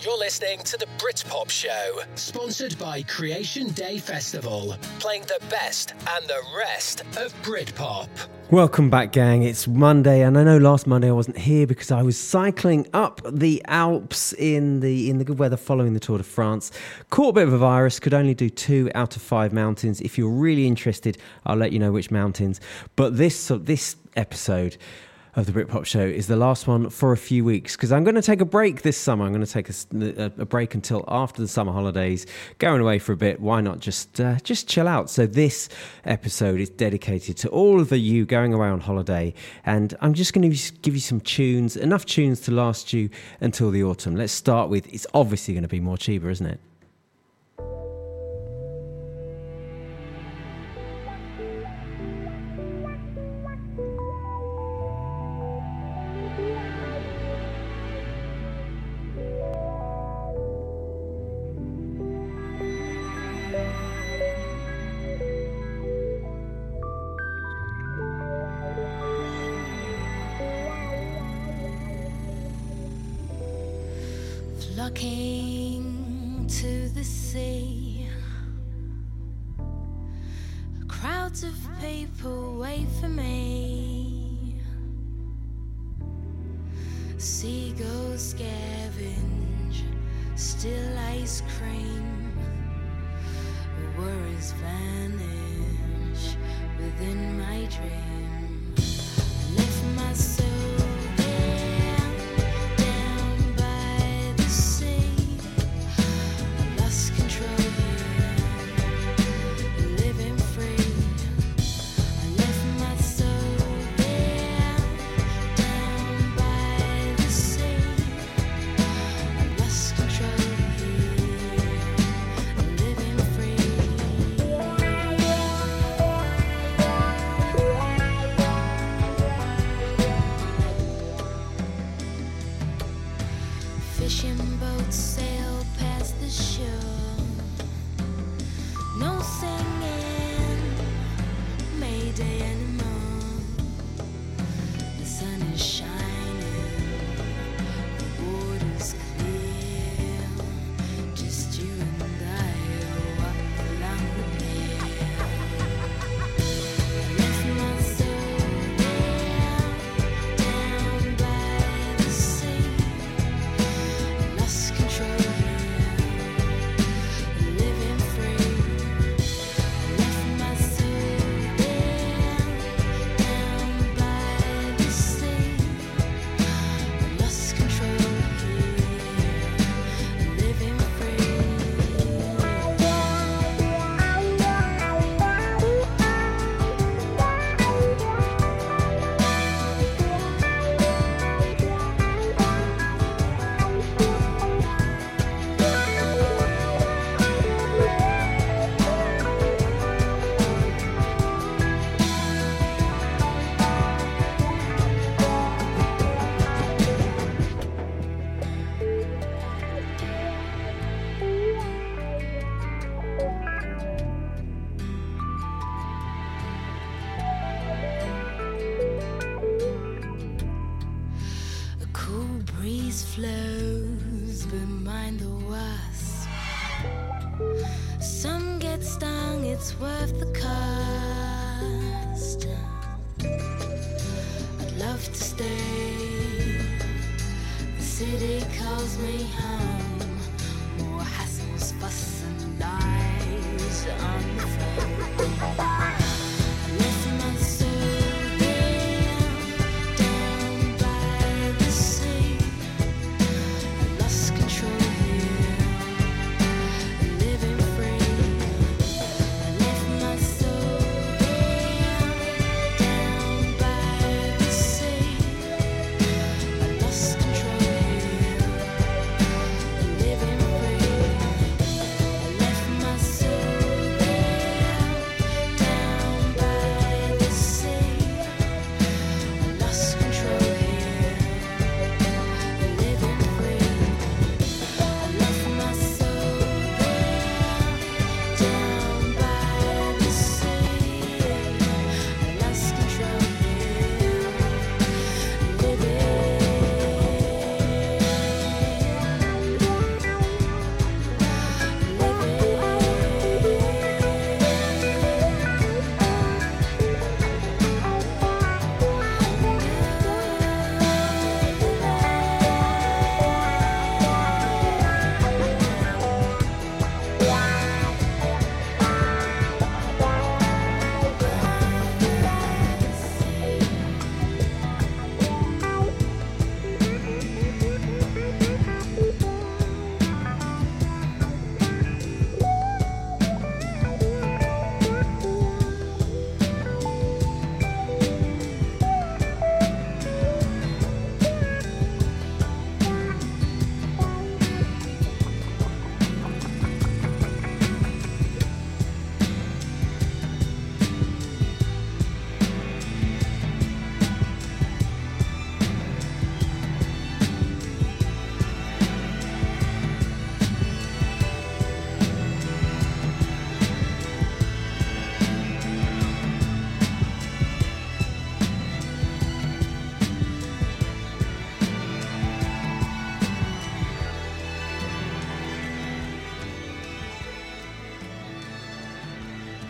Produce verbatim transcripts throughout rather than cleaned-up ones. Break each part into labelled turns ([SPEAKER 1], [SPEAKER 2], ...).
[SPEAKER 1] You're listening to the Britpop Show, sponsored by Creation Day Festival, playing the best and the rest of Britpop.
[SPEAKER 2] Welcome back, gang. It's Monday, and I know last Monday I wasn't here because I was cycling up the Alps in the in the good weather following the Tour de France. Caught a bit of a virus, could only do two out of five mountains. If you're really interested, I'll let you know which mountains. But this so this episode of the Britpop Show is the last one for a few weeks because I'm going to take a break this summer. I'm going to take a, a, a break until after the summer holidays, going away for a bit. Why not just uh, just chill out? So this episode is dedicated to all of the you going away on holiday, and I'm just going to give you some tunes, enough tunes to last you until the autumn. Let's start with, it's obviously going to be Morcheeba, isn't it?
[SPEAKER 3] Flocking to the sea, crowds of people wait for me. Seagulls scavenge still ice cream, worries vanish within my dream. I left my soul flows behind the wasp. Some get stung, it's worth the cost. I'd love to stay. The city calls me home. More hassles, fuss and lies on the phone. Down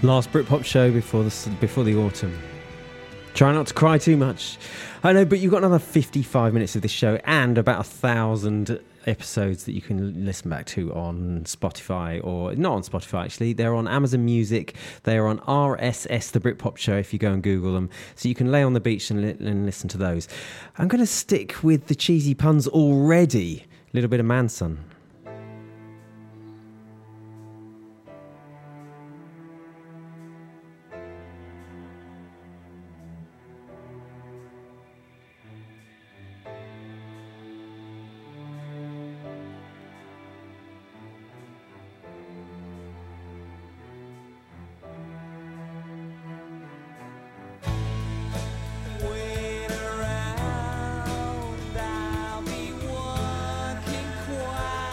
[SPEAKER 2] Last Britpop show before the before the autumn. Try not to cry too much. I know, but you've got another fifty-five minutes of this show and about a thousand episodes that you can listen back to on Spotify, or not on Spotify actually. They're on Amazon Music. They're on R S S, the Britpop show, if you go and Google them. So you can lay on the beach and, li- and listen to those. I'm going to stick with the cheesy puns already. A little bit of Manson.
[SPEAKER 4] Wait around, I'll be walking quiet.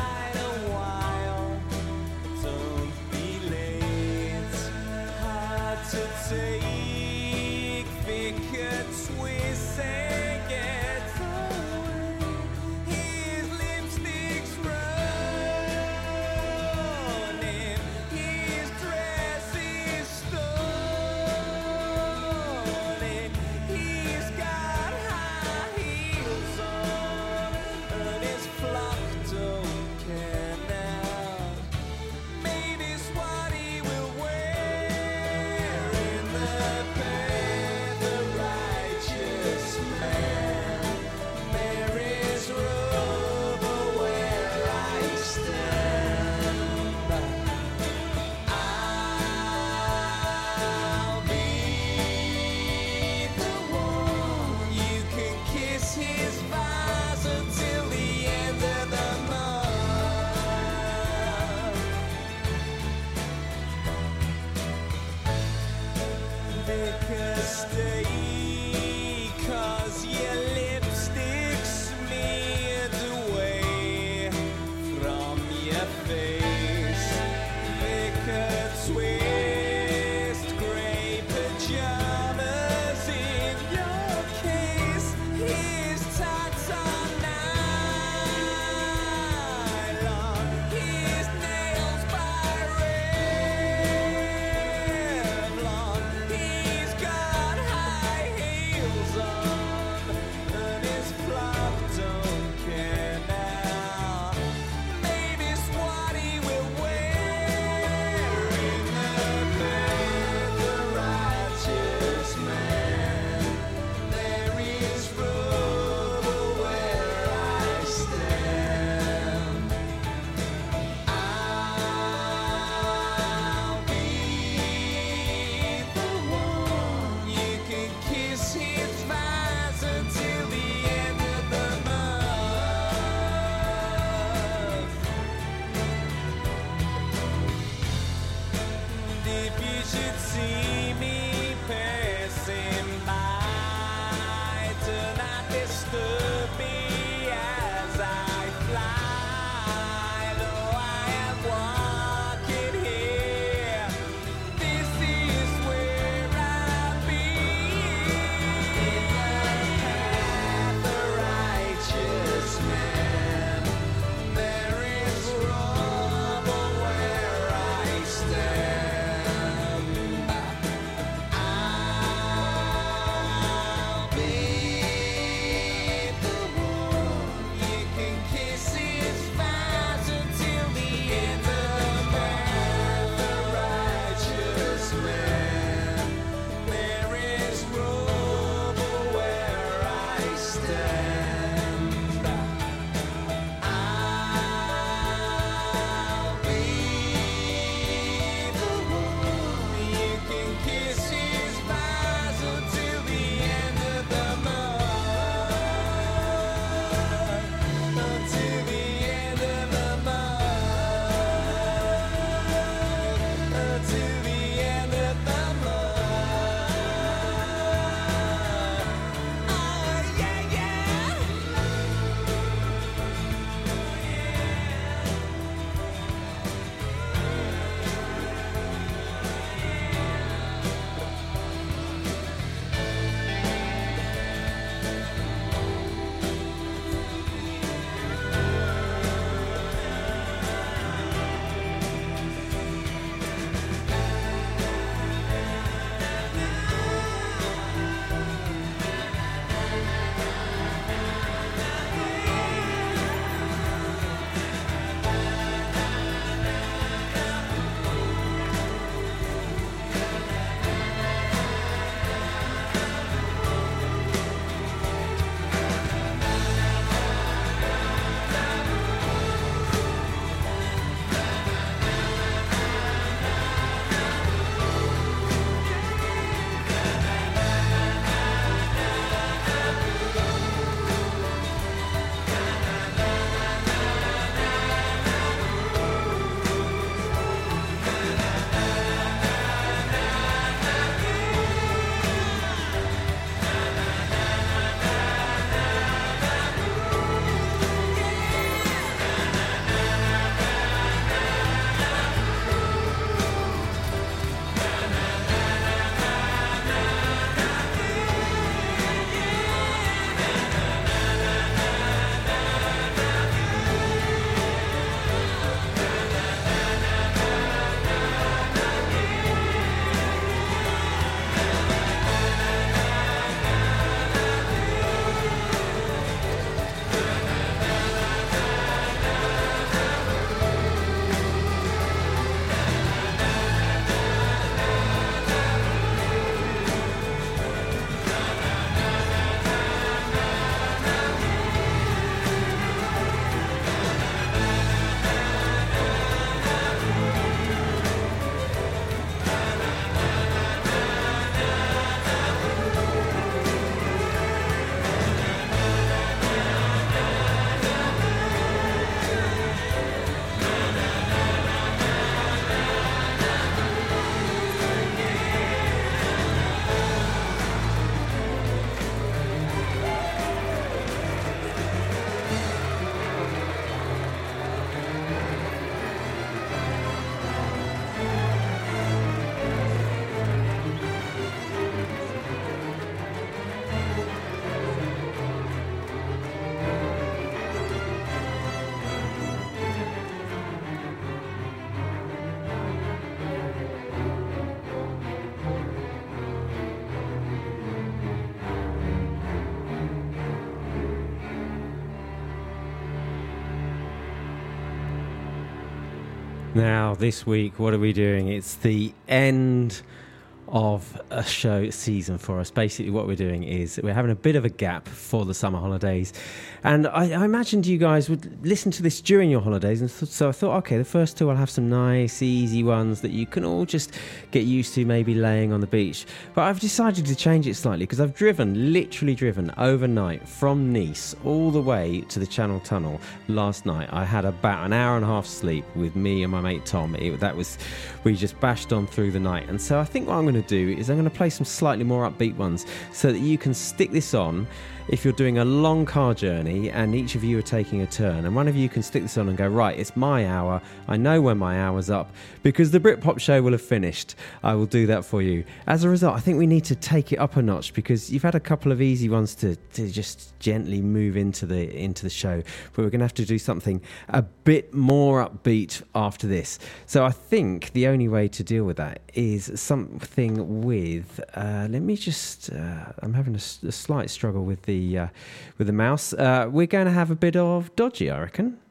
[SPEAKER 2] Now, this week, what are we doing? It's the end of a show season for us. Basically, what we're doing is we're having a bit of a gap for the summer holidays. And I, I imagined you guys would listen to this during your holidays. And th- so I thought, okay, the first two I'll have some nice, easy ones that you can all just get used to, maybe laying on the beach. But I've decided to change it slightly because I've driven, literally driven overnight from Nice all the way to the Channel Tunnel last night. I had about an hour and a half sleep with me and my mate Tom. It, that was, we just bashed on through the night. And so I think what I'm going to do is I'm going to play some slightly more upbeat ones so that you can stick this on if you're doing a long car journey and each of you are taking a turn, and one of you can stick this on and go, right, it's my hour, I know when my hour's up, because the Britpop show will have finished. I will do that for you. As a result, I think we need to take it up a notch because you've had a couple of easy ones to, to just gently move into the into the show, but we're going to have to do something a bit more upbeat after this. So I think the only way to deal with that is something with uh, let me just uh, I'm having a, a slight struggle with the uh, with the mouse. Uh, we're going to have a bit of Dodgy, I reckon.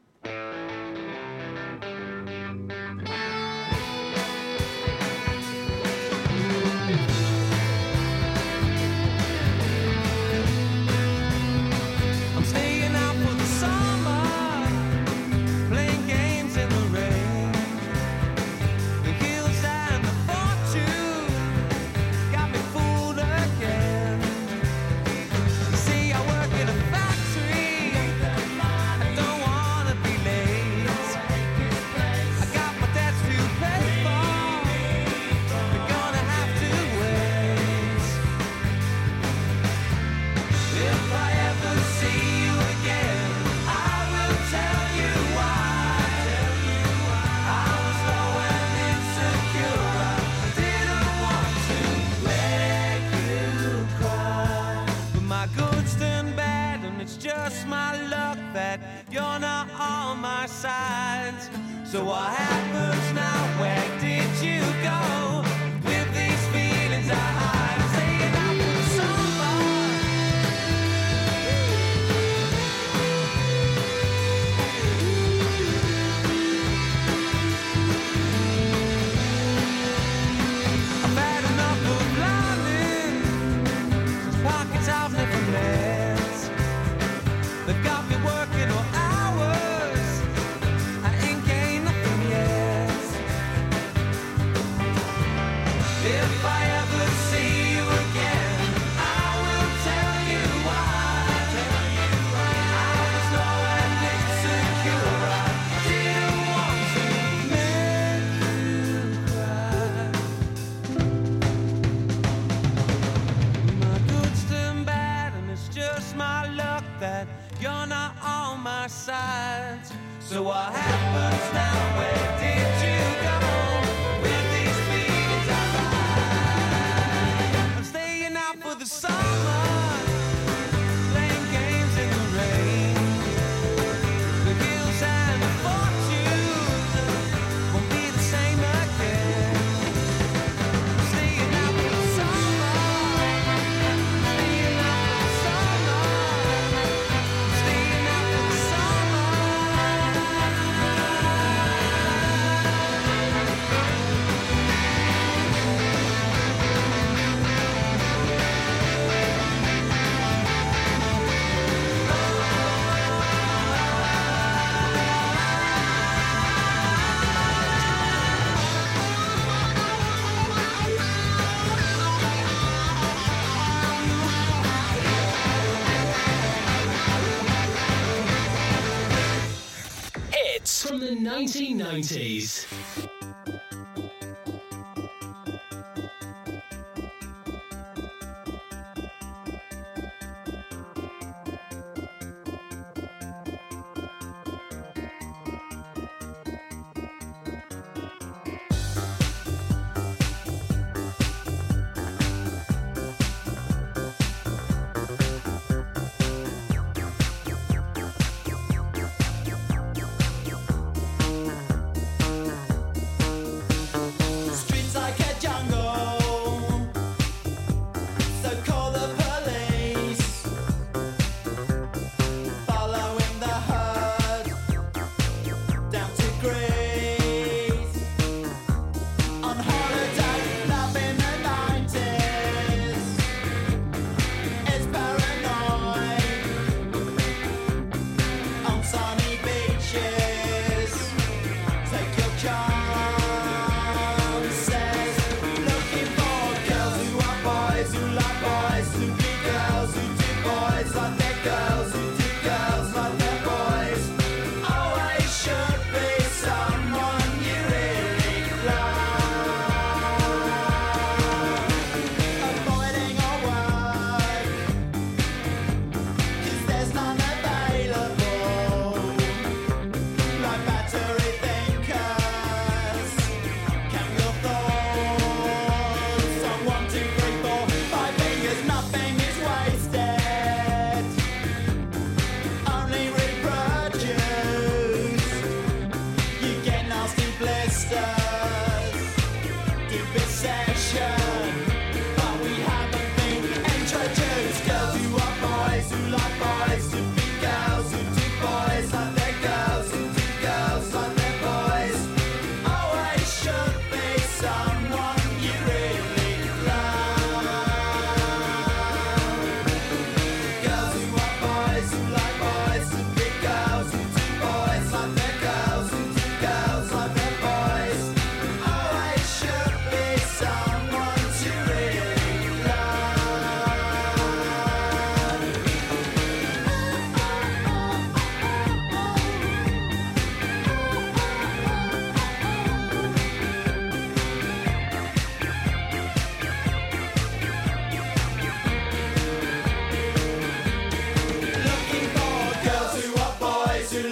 [SPEAKER 4] So what happens now? Where did you go with these feelings I hide? I'm staying out for the summer. I've had enough of blinding. These pockets have never met. They've got me working all hours. I ain't gained nothing yet. If I ever see you again, I will tell you why. I was low and insecure. I didn't want to make you cry. My good's turned bad, and it's just my luck that you're not on my side. So what happens now? Where did you go with these feelings I ride? I'm staying out for the summer, playing games in the rain. The hills and the fortunes won't be the same again. I'm staying out for the summer, staying out for the summer, staying out for the summer.
[SPEAKER 1] Hits from the nineteen nineties.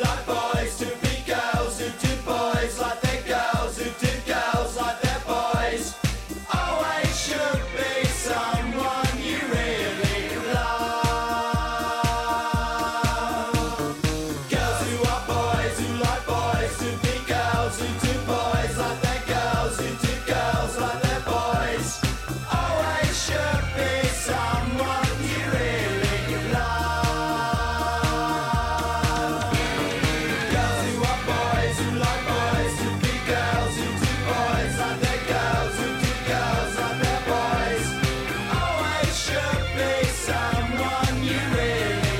[SPEAKER 4] like boys, to be girls who do boys like their girls, who do girls like their boys. Always should be someone you really love. Girls who are boys, who like boys, to be girls who do boys like their girls, who do girls like their boys. Always should be someone you really love. Girls who are boys, who like boys, to be girls who do boys like their girls, who do girls like their boys. Always should be someone you really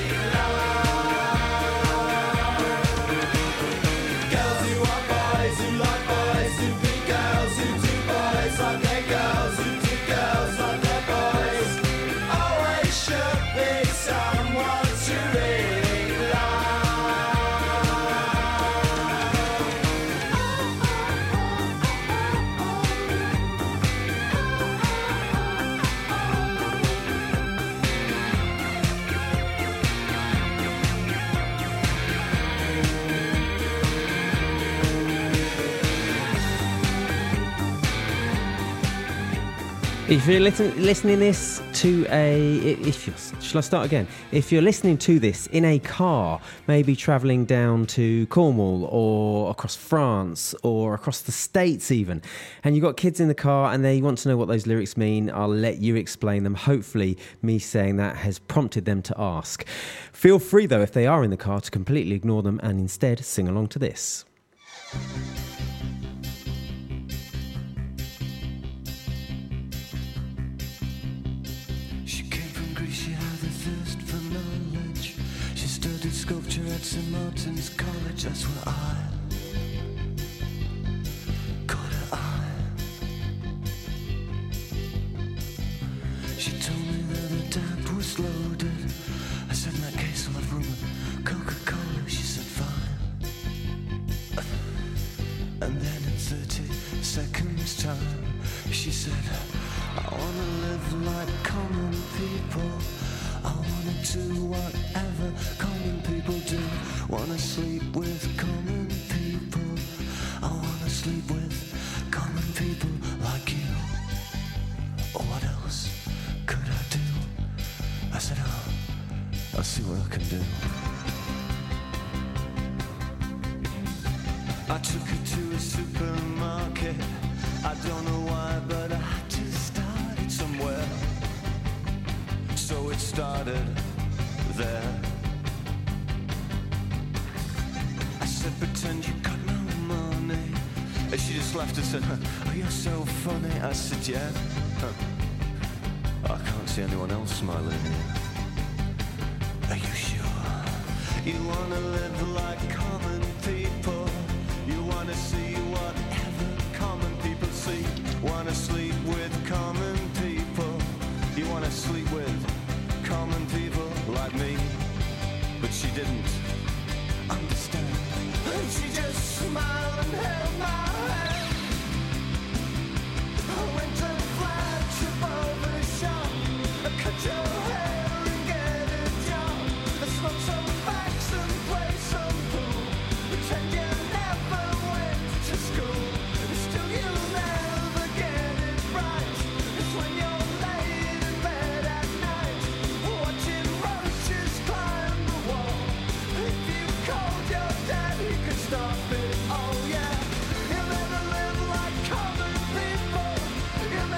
[SPEAKER 4] love. Girls who are boys, who like boys, to be girls who do boys like their girls, who do girls like their boys. Always should be someone to really
[SPEAKER 2] If you're listen, listening this to a, if you're, shall I start again? If you're listening to this in a car, maybe travelling down to Cornwall or across France or across the States even, and you've got kids in the car and they want to know what those lyrics mean, I'll let you explain them. Hopefully me saying that has prompted them to ask. Feel free though, if they are in the car, to completely ignore them and instead sing along to this.
[SPEAKER 4] She came from Greece, she had a thirst for knowledge. She studied sculpture at Saint Martin's College. That's where I caught her eye. She told me that her dad was loaded. I said, in that case I'll have room with Coca-Cola. She said, fine. And then in thirty seconds time she said, I wanna live like common people. I wanna do whatever common people do. Wanna sleep with common people. I wanna sleep with common people like you. Or what else could I do? I said, oh, I'll see what I can do. I took her to a supermarket. I don't know why, but I had to start it somewhere. So it started there. I said, pretend you got no money. And she just laughed and said, oh, you're so funny. I said, yeah. Huh. I can't see anyone else smiling here. Are you sure? You wanna live like common people. You wanna see whatever common people see. Wanna sleep with common people. You wanna sleep with common people like me. But she didn't understand. And she just smiled and held my hand. I went and flashed above the shop. I cut your hair and get a job. I smoke some facts and play some pool. Pretend you never went to school. Still you'll never get it right. It's when you're laid in bed at night, watching roaches climb the wall. If you called your dad, he could stop it. Oh yeah, you'll never live like common people. You'll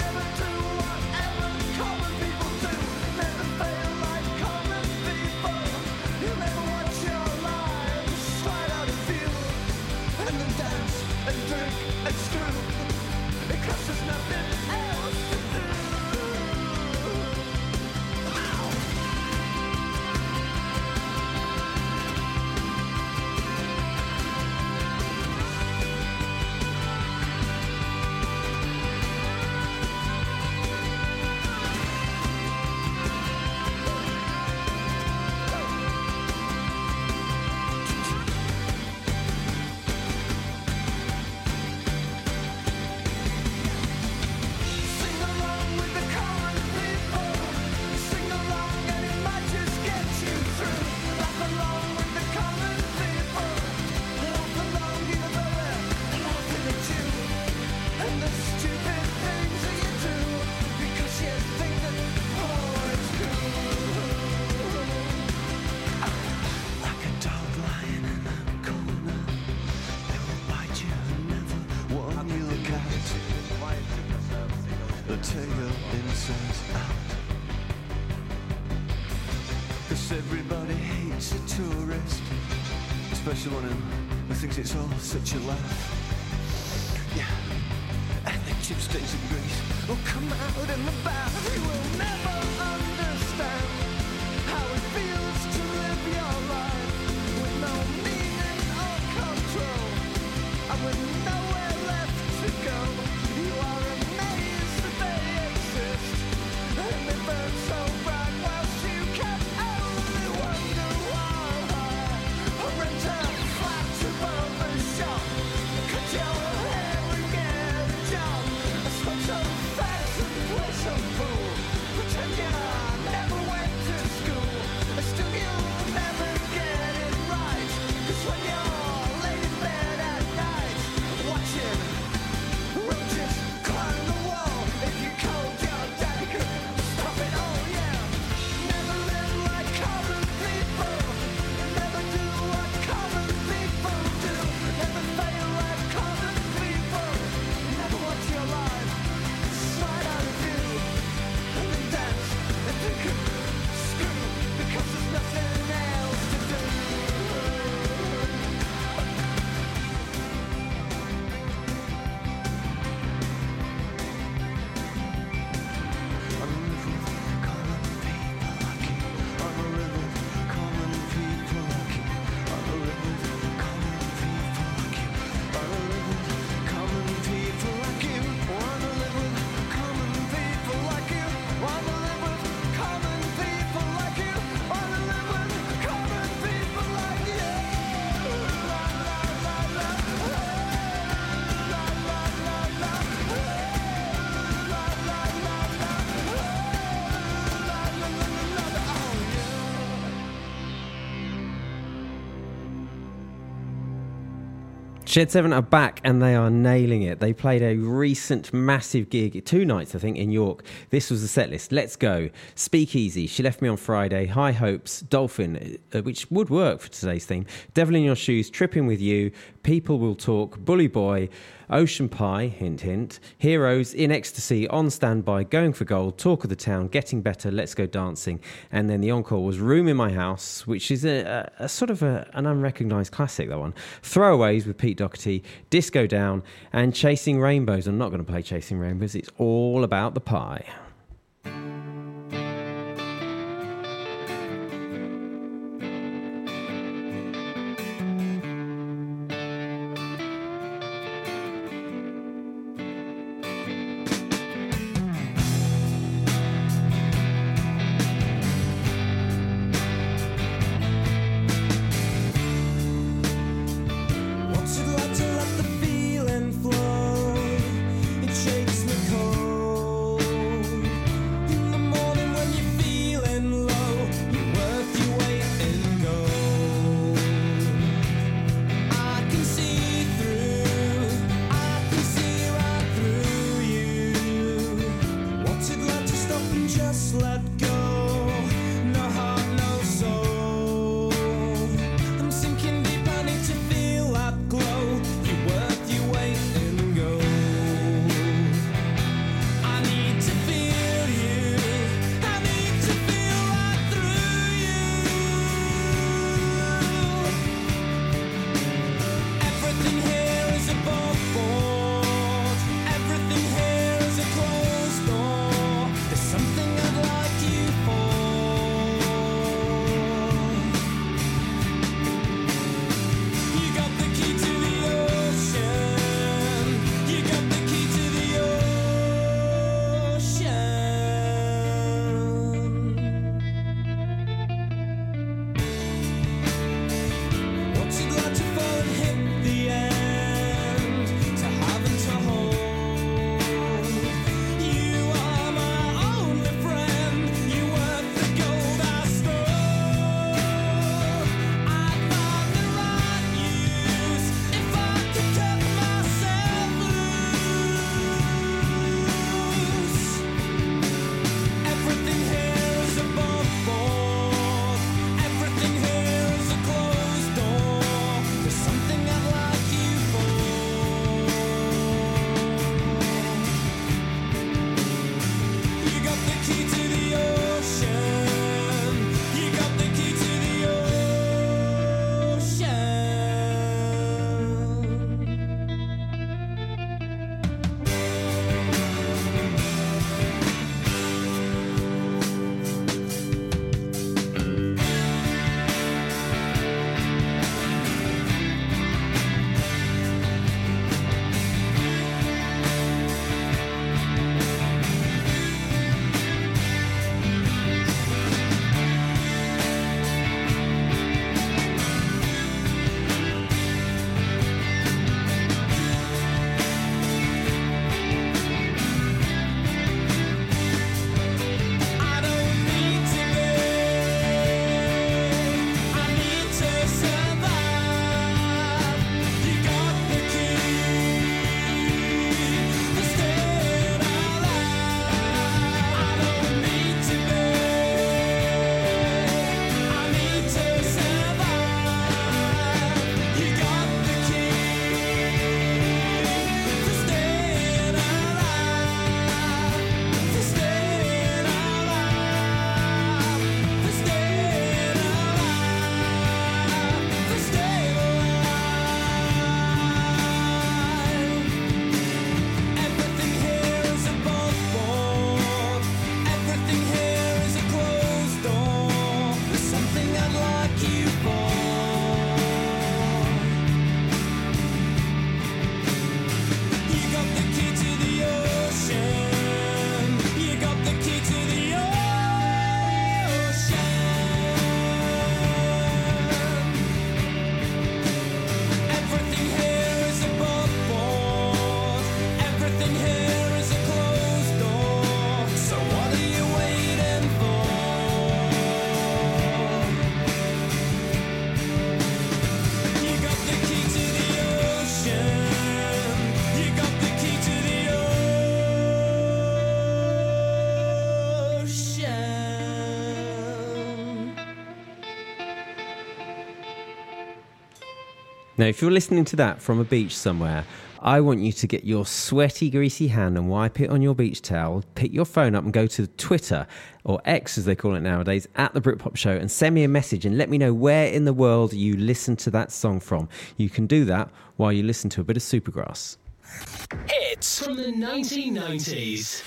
[SPEAKER 4] 'cause everybody hates a tourist, especially one who thinks it's all such a laugh. Yeah, and the chip stains in Greece will come out in the bath. You will never understand how it feels to live your life with no meaning or control, and with nowhere left to go. You are amazed that they exist, and they burn so bright whilst you can only wonder why. Or rent a flat above the shop, cut your hair and get a job, smoke some fags and play some pool, pretend you never went to school, still you'll never get it right, 'cause when you're laid in bed at night watching roaches climb the wall, if you called your daddy could stop it all, yeah. Never live like common people, never do what common people do, never fail like common people, never watch your life slide out of view, and then dance and drink and screw, because there's nothing else to do. Wanna live with common people like you, wanna live with common people like you, wanna live with common people like you, wanna live with common people like you. La la la la, la la la la, la la la la, la la la la, oh yeah.
[SPEAKER 2] Shed seven are back and they are nailing it. They played a recent massive gig, two nights I think, in York. This was the set list. Let's Go, Speakeasy, She Left Me on Friday, High Hopes, Dolphin, uh, which would work for today's theme, Devil in Your Shoes, Tripping With You, People Will Talk, Bully Boy, Ocean Pie, hint hint, Heroes, In Ecstasy, On Standby, Going for Gold, Talk of the Town, Getting Better, Let's Go Dancing, and then the encore was Room in My House, which is a, a, a sort of a, an unrecognised classic, that one. Throwaways with Pete Doherty, Disco Down, and Chasing Rainbows. I'm not going to play Chasing Rainbows, it's all about the pie.
[SPEAKER 4] What's it like to let the feeling flow? It shakes me cold.
[SPEAKER 2] Now, if you're listening to that from a beach somewhere, I want you to get your sweaty, greasy hand and wipe it on your beach towel, pick your phone up and go to Twitter, or X as they call it nowadays, at The Britpop Show, and send me a message and let me know where in the world you listen to that song from. You can do that while you listen to a bit of Supergrass.
[SPEAKER 1] Hits from the nineteen nineties.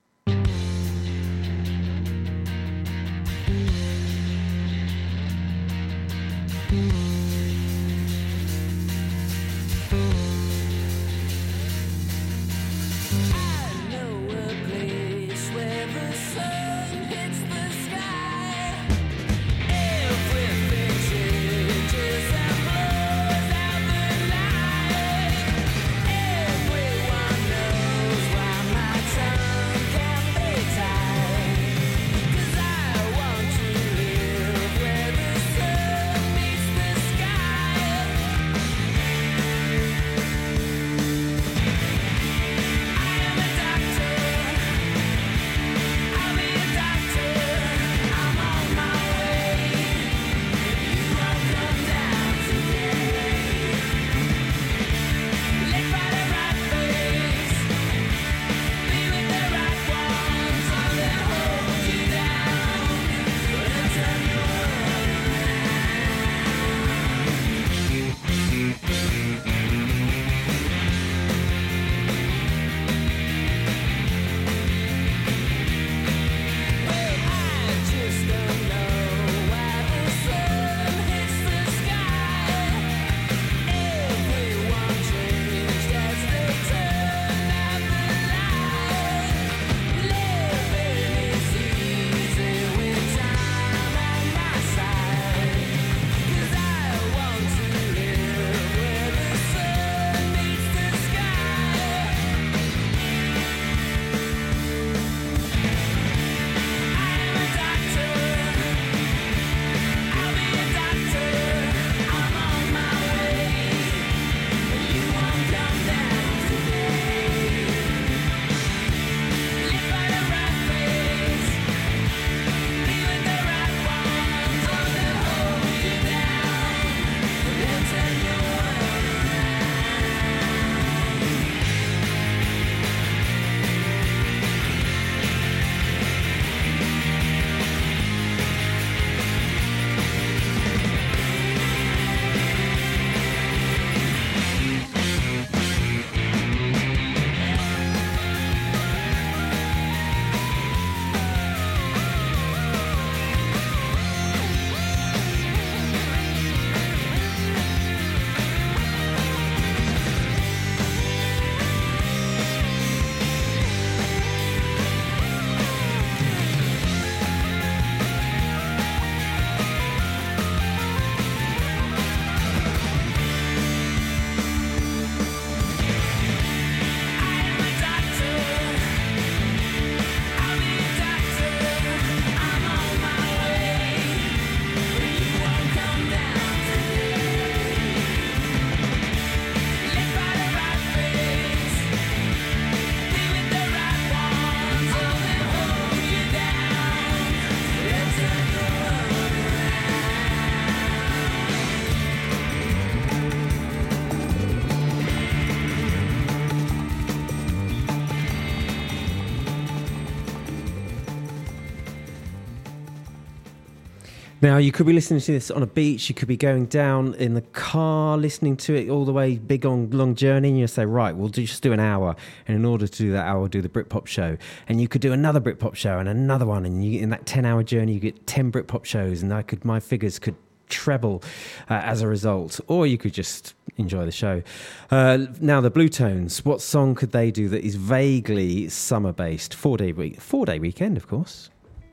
[SPEAKER 2] Now, you could be listening to this on a beach, you could be going down in the car, listening to it all the way, big on long journey, and you'll say, right, we'll do, just do an hour, and in order to do that hour, we'll do the Britpop show. And you could do another Britpop show and another one, and you, in that ten-hour journey, you get ten Britpop shows, and I could, my figures could treble uh, as a result, or you could just enjoy the show. Uh, now, the Blue Tones, what song could they do that is vaguely summer-based? Four-day week, four-day weekend, of course.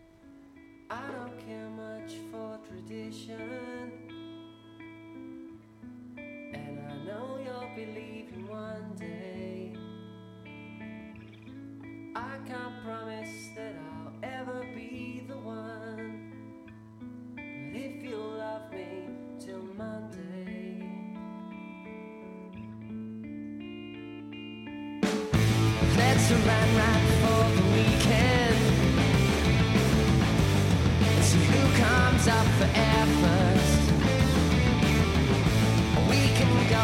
[SPEAKER 4] I don't care much for tradition, and I know you'll be leaving one day. I can't promise that I'll ever be the one, but if you'll love me till Monday, let's run right for the weekend. So who comes up for air first? We can go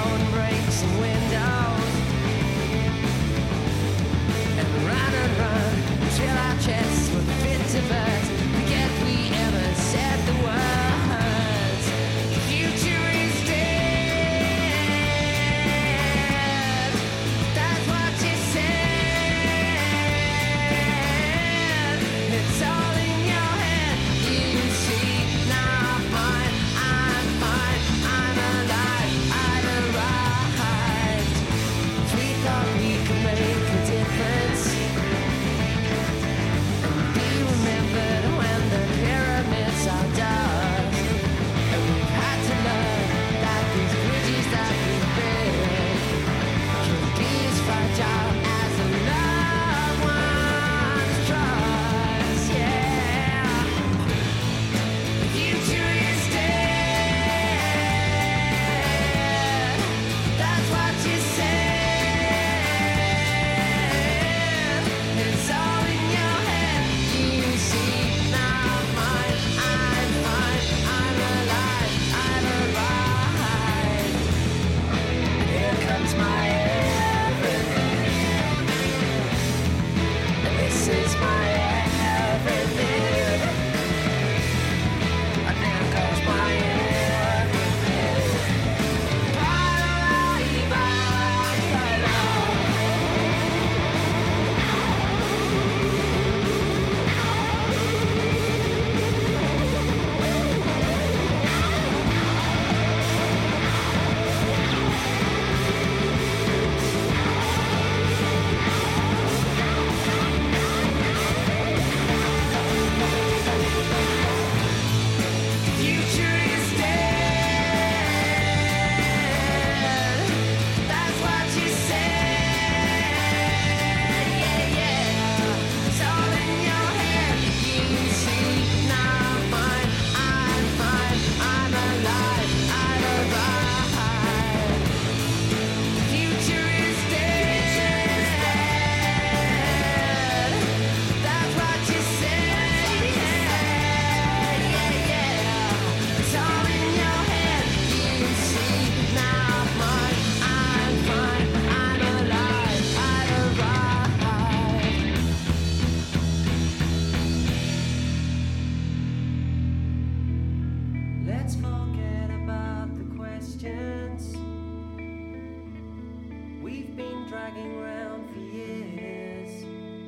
[SPEAKER 5] dragging round for years.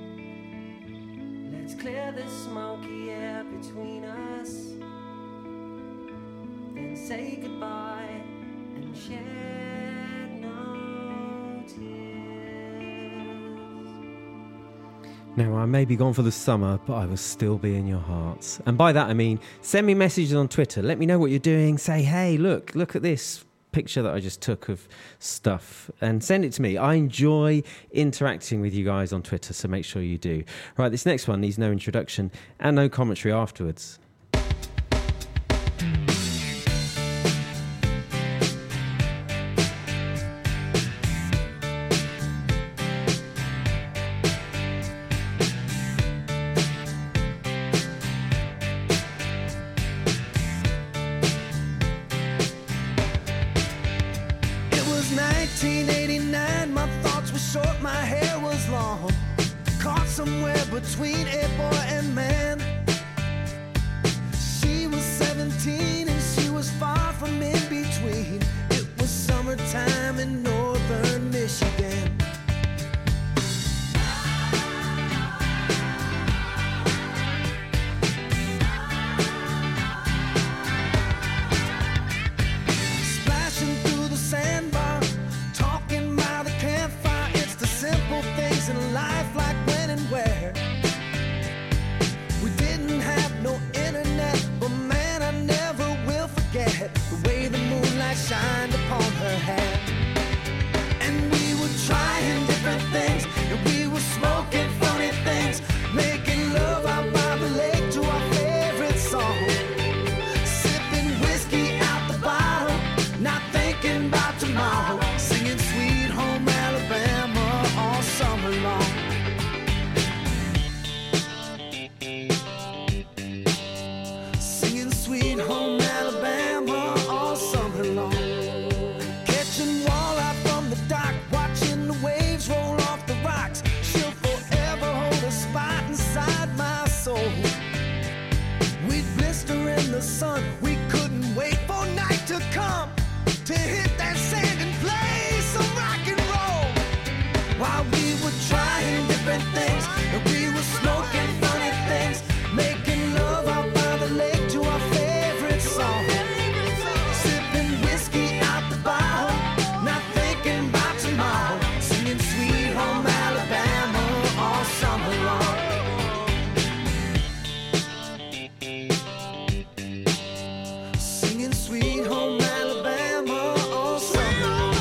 [SPEAKER 5] Let's clear the smoky air between us, then say goodbye and shed no tears.
[SPEAKER 2] Now, I may be gone for the summer, but I will still be in your hearts. And by that I mean, send me messages on Twitter. Let me know what you're doing. Say, hey, look, look at this picture that I just took of stuff, and send it to me. I enjoy interacting with you guys on Twitter, so make sure you do. Right, this next one needs no introduction and no commentary afterwards.
[SPEAKER 4] nineteen eighty-nine, my thoughts were short, my hair was long, caught somewhere between a boy and man. She was seventeen and she was far from in between. It was summertime in northern Michigan. Splashing through the sandbar, talking by the campfire. It's the simple things in life, like when and where. We didn't have no internet, but man, I never will forget the way the moonlight shined upon her hair. And we were trying different things, and we were smoking funny things, making love out by the lake to our favorite song, sipping whiskey out the bottle, not thinking about tomorrow, singing Sweet Home Alabama all summer long. Singing Sweet Home Alabama all summer long. Catching walleye from the dock, watching the waves roll off the rocks. She'll forever hold a spot inside my soul. We'd blister in the sun, we couldn't wait for night to come to hit that sand and play some rock and roll. While we were trying different things, and we were smoking funny things, making love out by the lake to our favorite song, sipping whiskey out the bottle, not thinking about tomorrow, singing Sweet Home Alabama all summer long. Singing Sweet Home Alabama all summer long.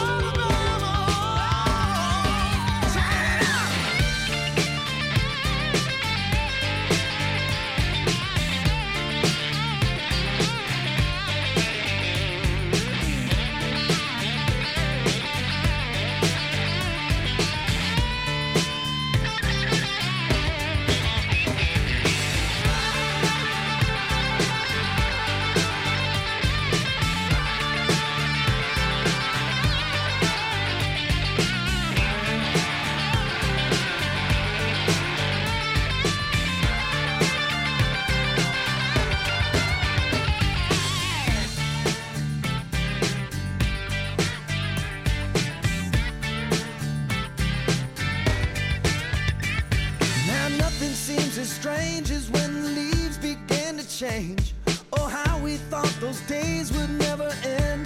[SPEAKER 4] Now nothing seems as strange as when the leaves begin to change. Oh, how we thought those days would never end.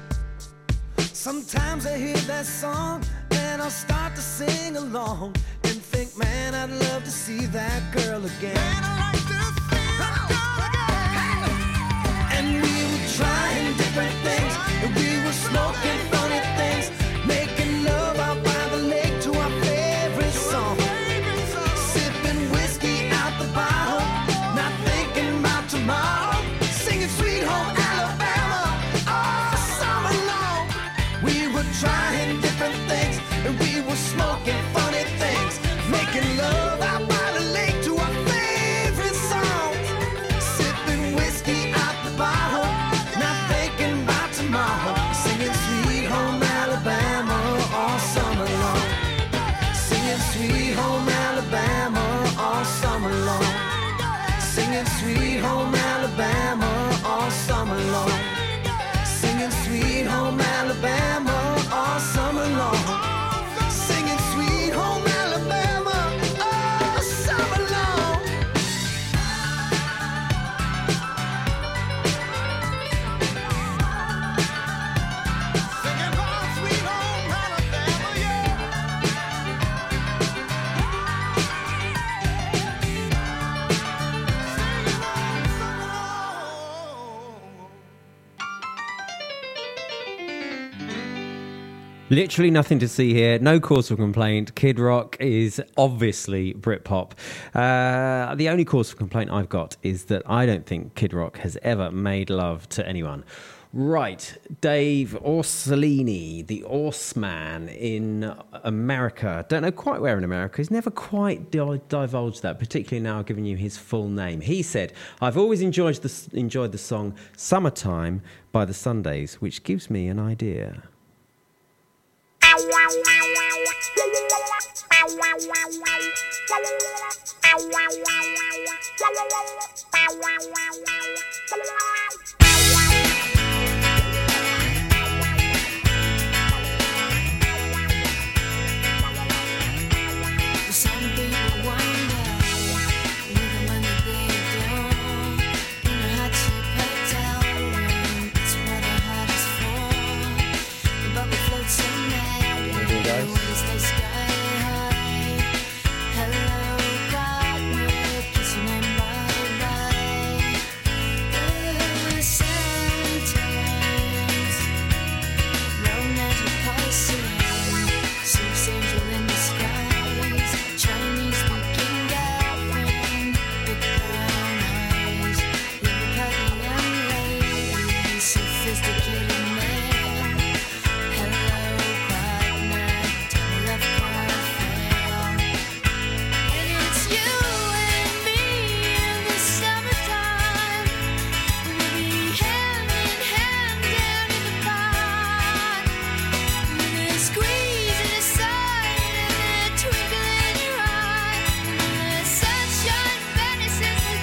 [SPEAKER 4] Sometimes I hear that song and I'll start to sing along and think, man, I'd love to see that girl again. Man, I like to see that girl again. And we were trying different things, and we were smoking funny things, making love out by the lake to our favorite song, sipping whiskey out the bottle, not thinking about tomorrow, singing Sweet Home Alabama all summer long. We were trying different things, and we were smoking funny things, making love out by the lake to our favorite song, sipping whiskey out the bottle, not thinking about tomorrow, singing Sweet Home Alabama all summer long. Singing Sweet Home Alabama all summer long. Singing Sweet Home Alabama all summer long. Singing Sweet Home Alabama all summer long. Singing
[SPEAKER 2] Literally nothing to see here. No cause for complaint. Kid Rock is obviously Britpop. Uh, the only cause for complaint I've got is that I don't think Kid Rock has ever made love to anyone. Right, Dave Orsolini, the Orseman in America. Don't know quite where in America. He's never quite di- divulged that, particularly now giving you his full name. He said, I've always enjoyed the, enjoyed the song Summertime by the Sundays, which gives me an idea.
[SPEAKER 3] Some people wonder, even when the day dawn, in a hot ship hotel, it's what the heart is for. The bubble floats so mad, the waves they sky high. Hello, partner, kissing and bye-bye. Oh, sometimes, romantic Piscean, seems angel in the skies. Chinese-looking girlfriend, big brown eyes, little cuddly young lady, sophisticated man. Hello, partner, tell me love can't fail. And it's you and me in the summertime. We'll be hand in hand down in the park. With a squeeze and a sigh and a twinkle in your eye. And the sunshine vanishes the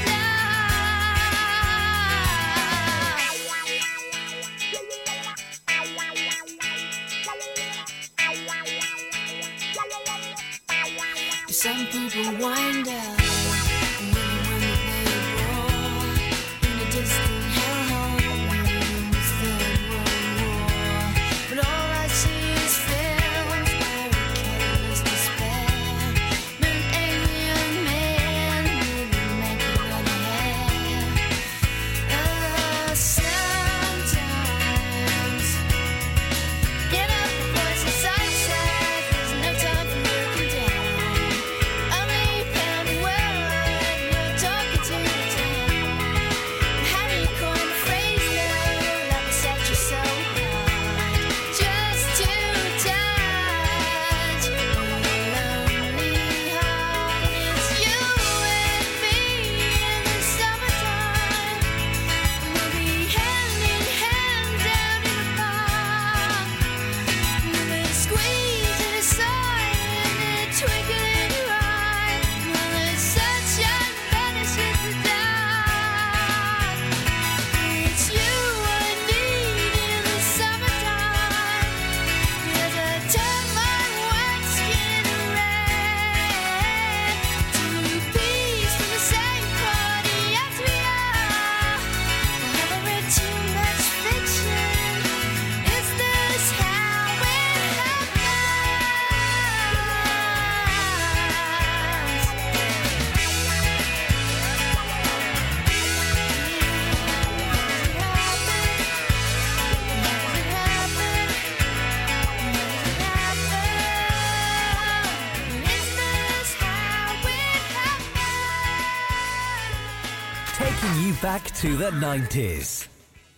[SPEAKER 3] dark. Some people wind up when the day roar in a distant hellhole, Third World War. But all I see is films where a careless despair, an alien man with a mantle on the hair. Oh, sometimes get up the voice inside says there's no time for looking down. Only found a word you're talking to the town. How do you coin the phrase now? Like I set you so hard, just to touch a lonely heart. It's you and me in the summertime. We'll be hand in hand down in the park. With a squeeze and a sigh and a twinkle in your eye. When the sunshine vanishes the dark. It's you I need in the summertime. As I turn my white skin red, to peace from the same party as we are. Have I read too much fiction? Is this how it happens?
[SPEAKER 6] Taking you back to the nineties.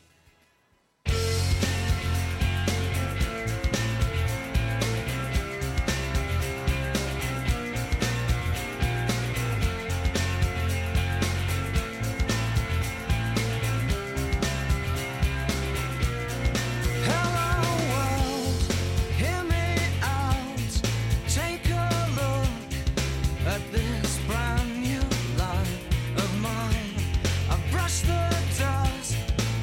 [SPEAKER 4] Hello world, hear me out. Take a look at this brand new life of mine. I've brushed the dust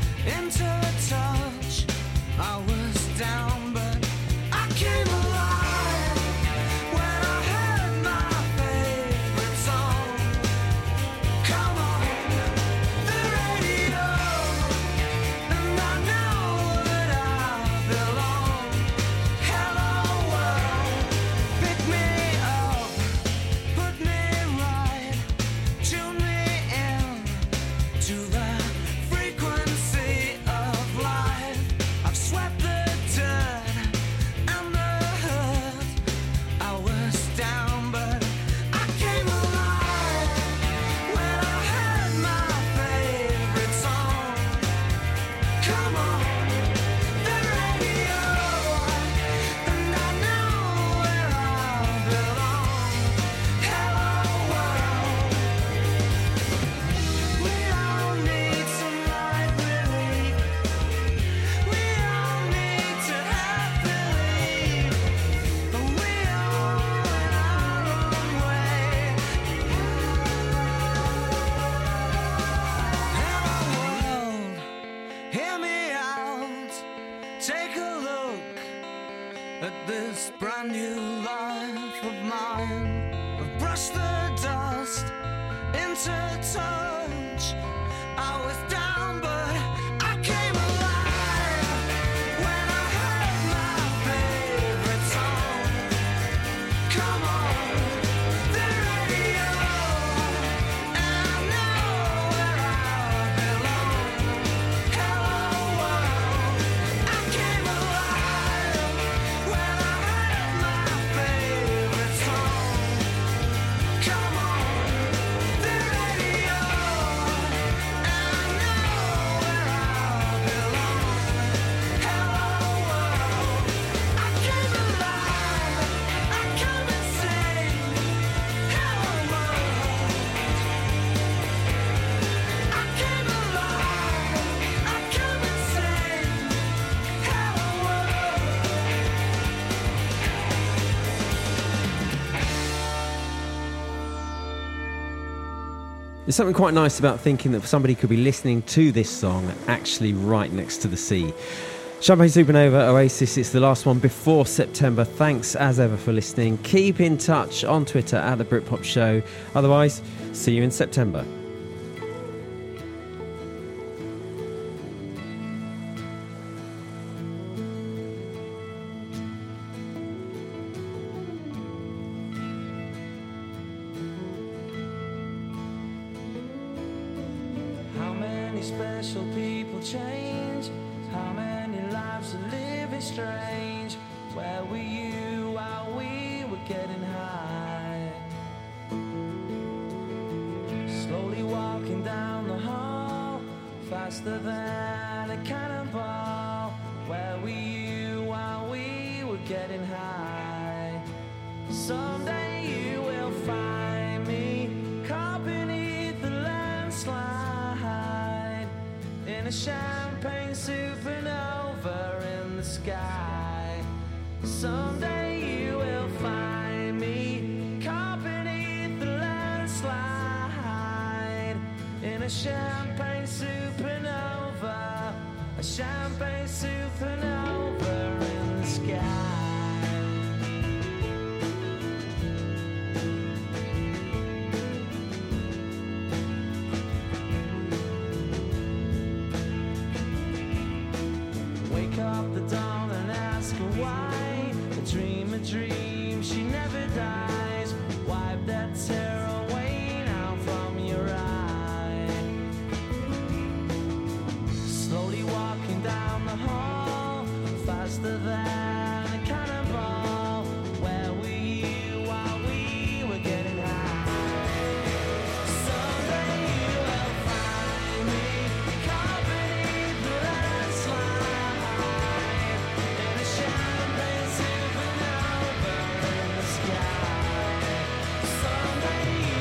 [SPEAKER 4] at this brand new life of mine. I've brushed the dust into touch. I was down, but I came alive when I heard my favorite song. Come on, the radio, and I know where I belong. Hello world, I came alive when I heard my favorite song. Come on, the radio, and I know where I belong. Hello world, I came alive, I come and sing. Hello world, I came alive, I come and sing. Hello world.
[SPEAKER 2] There's something quite nice about thinking that somebody could be listening to this song actually right next to the sea. Champagne Supernova, Oasis, it's the last one before September. Thanks as ever for listening. Keep in touch on Twitter at The Britpop Show. Otherwise, see you in September.
[SPEAKER 4] How many special people change? How many lives are living strange? Where were you while we were getting high? Slowly walking down the hall, faster than a cannonball. Where were you while we were getting high? Someday you will find me caught beneath the landslide in a champagne supernova in the sky. Someday you will find me caught beneath the landslide in a champagne supernova, a champagne supernova in the sky. Wake up the dawn and ask her why. A dream, a dream, she never dies. Wipe that tear away now from your eye. Slowly walking down the hall, faster than a cannonball. Where were you while we were getting high? Someday you will find me caught beneath the landslide in a champagne supernova in the sky. Someday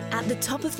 [SPEAKER 7] At the top of